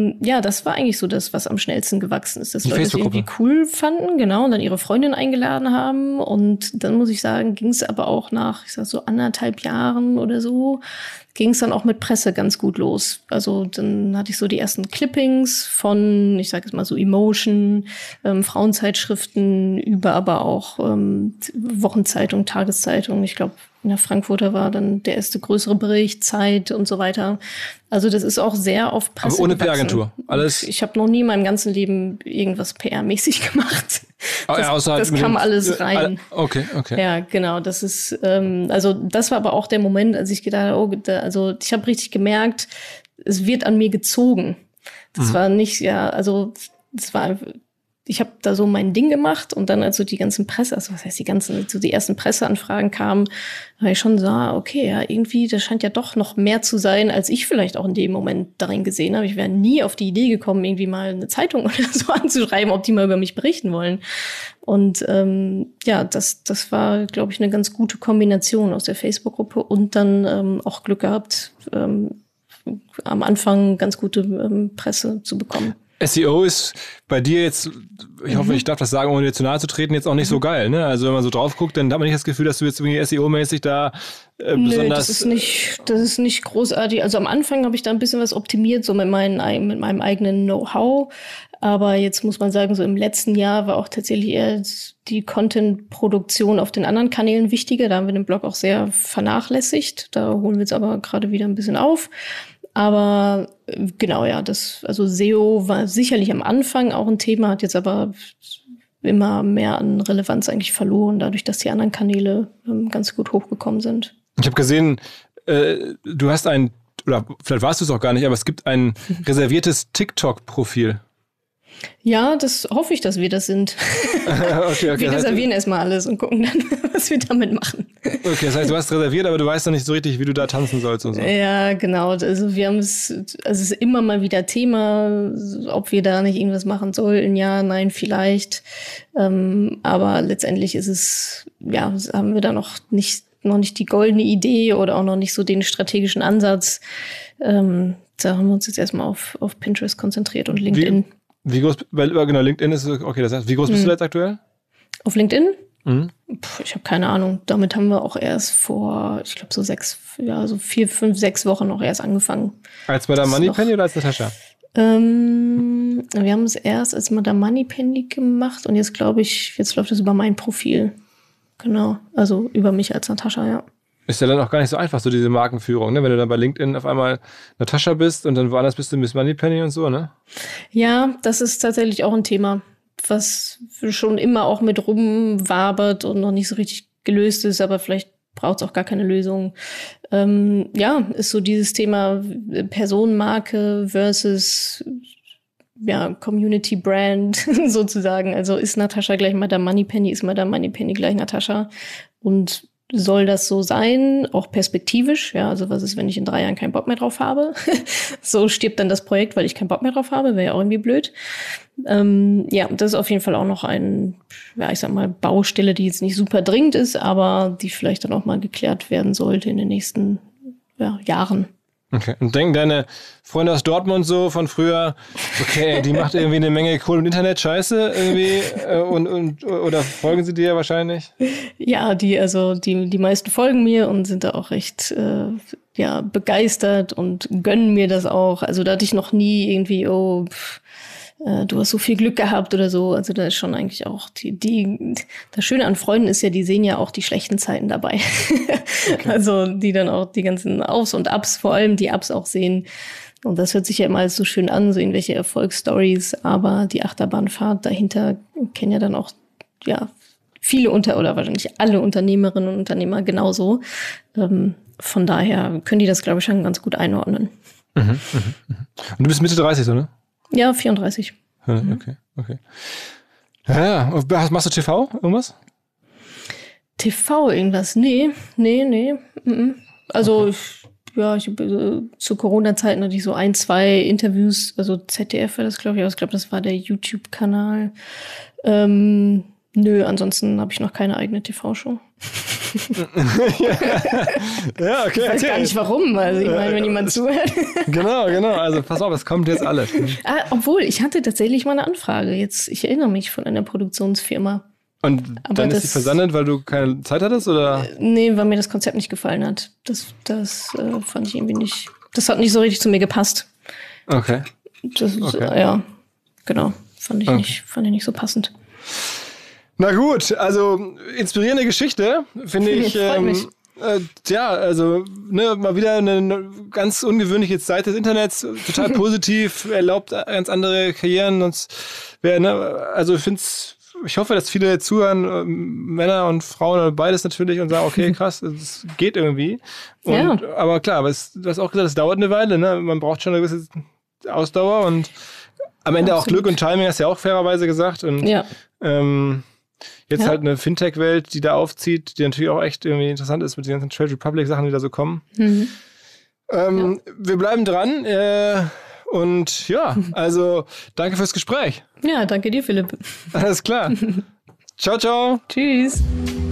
das war eigentlich so das, was am schnellsten gewachsen ist. Dass Leute es irgendwie cool fanden, genau, und dann ihre Freundin eingeladen haben. Und dann muss ich sagen, ging es aber auch nach, so 1,5 Jahren oder so, ging es dann auch mit Presse ganz gut los. Also dann hatte ich so die ersten Clippings von, ich sage jetzt mal so Emotion, Frauenzeitschriften, über aber auch Wochenzeitung, Tageszeitung. Ich glaube, in der Frankfurter war dann der erste größere Bericht, Zeit und so weiter. Also das ist auch sehr auf Presse.
Aber ohne PR-Agentur? Alles?
Ich habe noch nie in meinem ganzen Leben irgendwas PR-mäßig gemacht. Das kam alles rein.
Okay.
Ja, genau. Das ist, also das war aber auch der Moment, als ich gedacht habe, ich habe richtig gemerkt, es wird an mir gezogen. Das war nicht, ich habe da so mein Ding gemacht und dann, als so die ganzen die ersten Presseanfragen kamen, habe ich schon so, okay, ja, irgendwie, das scheint ja doch noch mehr zu sein, als ich vielleicht auch in dem Moment darin gesehen habe. Ich wäre nie auf die Idee gekommen, irgendwie mal eine Zeitung oder so anzuschreiben, ob die mal über mich berichten wollen. Und das war, glaube ich, eine ganz gute Kombination aus der Facebook-Gruppe und dann auch Glück gehabt, am Anfang ganz gute Presse zu bekommen.
SEO ist bei dir jetzt, ich hoffe, ich darf das sagen, ohne dir zu nahe zu treten, jetzt auch nicht so geil, ne? Also wenn man so drauf guckt, dann hat man nicht das Gefühl, dass du jetzt irgendwie SEO-mäßig da besonders...
Das ist nicht großartig. Also am Anfang habe ich da ein bisschen was optimiert, so mit meinem eigenen Know-how. Aber jetzt muss man sagen, so im letzten Jahr war auch tatsächlich eher die Content-Produktion auf den anderen Kanälen wichtiger. Da haben wir den Blog auch sehr vernachlässigt. Da holen wir jetzt aber gerade wieder ein bisschen auf. Aber genau, ja, SEO war sicherlich am Anfang auch ein Thema, hat jetzt aber immer mehr an Relevanz eigentlich verloren, dadurch, dass die anderen Kanäle ganz gut hochgekommen sind.
Ich habe gesehen, du hast oder vielleicht warst du es auch gar nicht, aber es gibt ein reserviertes TikTok-Profil.
Ja, das hoffe ich, dass wir das sind.
Okay.
Wir reservieren erstmal alles und gucken dann, was wir damit machen.
Okay, das heißt, du hast reserviert, aber du weißt noch nicht so richtig, wie du da tanzen sollst und so.
Ja, genau. Also wir haben es ist immer mal wieder Thema, ob wir da nicht irgendwas machen sollten. Ja, nein, vielleicht. Aber letztendlich ist es, haben wir da noch nicht die goldene Idee oder auch noch nicht so den strategischen Ansatz. Da haben wir uns jetzt erstmal auf Pinterest konzentriert und LinkedIn.
Wie groß, genau, LinkedIn ist, okay, das heißt, wie groß bist du jetzt aktuell?
Auf LinkedIn? Ich habe keine Ahnung. Damit haben wir auch erst vor, ich glaube, so 4, 5, 6 Wochen noch erst angefangen.
Als Madame Moneypenny oder als Natascha?
Wir haben es erst als Madame Moneypenny gemacht und jetzt läuft es über mein Profil. Genau, also über mich als Natascha, ja.
Ist ja dann auch gar nicht so einfach, so diese Markenführung, ne? Wenn du dann bei LinkedIn auf einmal Natascha bist und dann woanders bist du Miss Moneypenny und so, ne?
Ja, das ist tatsächlich auch ein Thema. was schon immer auch mit rumwabert und noch nicht so richtig gelöst ist, aber vielleicht braucht es auch gar keine Lösung. Ist so dieses Thema Personenmarke versus Community Brand sozusagen. Also ist Natascha gleich Madame Moneypenny, ist Madame Moneypenny gleich Natascha? Und soll das so sein, auch perspektivisch? Ja, also was ist, wenn ich in 3 Jahren keinen Bock mehr drauf habe? So stirbt dann das Projekt, weil ich keinen Bock mehr drauf habe, wäre ja auch irgendwie blöd. Das ist auf jeden Fall auch noch Baustelle, die jetzt nicht super dringend ist, aber die vielleicht dann auch mal geklärt werden sollte in den nächsten Jahren.
Okay. Und denken deine Freunde aus Dortmund so von früher, okay, die macht irgendwie eine Menge Kohle im Internet, scheiße irgendwie oder folgen sie dir wahrscheinlich?
Ja, die meisten folgen mir und sind da auch recht begeistert und gönnen mir das auch. Also da hatte ich noch nie irgendwie, du hast so viel Glück gehabt oder so. Also da ist schon eigentlich auch das Schöne an Freunden ist ja, die sehen ja auch die schlechten Zeiten dabei. Okay. Also die dann auch die ganzen Aufs und Ups, vor allem die Ups auch sehen. Und das hört sich ja immer alles so schön an, so irgendwelche Erfolgsstories. Aber die Achterbahnfahrt dahinter kennen ja dann auch, viele oder wahrscheinlich alle Unternehmerinnen und Unternehmer genauso. Von daher können die das, glaube ich, schon ganz gut einordnen.
Und du bist Mitte 30, so, ne?
Ja, 34.
Okay. Ja. Machst du TV? Irgendwas?
TV irgendwas? Nee. Also, ich habe zu Corona-Zeiten hatte ich so 1, 2 Interviews, also ZDF war das, glaube ich, aber ich glaube, das war der YouTube-Kanal. Ansonsten habe ich noch keine eigene TV-Show.
Ja, okay.
Ich weiß gar nicht warum, also ich meine, wenn jemand zuhört.
Genau, also pass auf, es kommt jetzt alles.
Obwohl, ich hatte tatsächlich mal eine Anfrage, ich erinnere mich, von einer Produktionsfirma.
Und dann ist sie versandet, weil du keine Zeit hattest, oder?
Nee, weil mir das Konzept nicht gefallen hat. Das fand ich irgendwie nicht, das hat nicht so richtig zu mir gepasst.
Okay.
Genau, fand ich nicht so passend.
Na gut, also inspirierende Geschichte, finde ich. Mal wieder eine ganz ungewöhnliche Zeit des Internets, total positiv, erlaubt ganz andere Karrieren. Ich hoffe, dass viele zuhören, Männer und Frauen, beides natürlich, und sagen, okay, krass, das geht irgendwie. Aber klar, du hast auch gesagt, es dauert eine Weile, ne? Man braucht schon eine gewisse Ausdauer und am Ende auch Glück und Timing, hast du ja auch fairerweise gesagt. Und jetzt halt eine Fintech-Welt, die da aufzieht, die natürlich auch echt irgendwie interessant ist mit den ganzen Trade Republic-Sachen, die da so kommen. Wir bleiben dran. Also danke fürs Gespräch.
Ja, danke dir, Philipp.
Alles klar. Ciao, ciao.
Tschüss.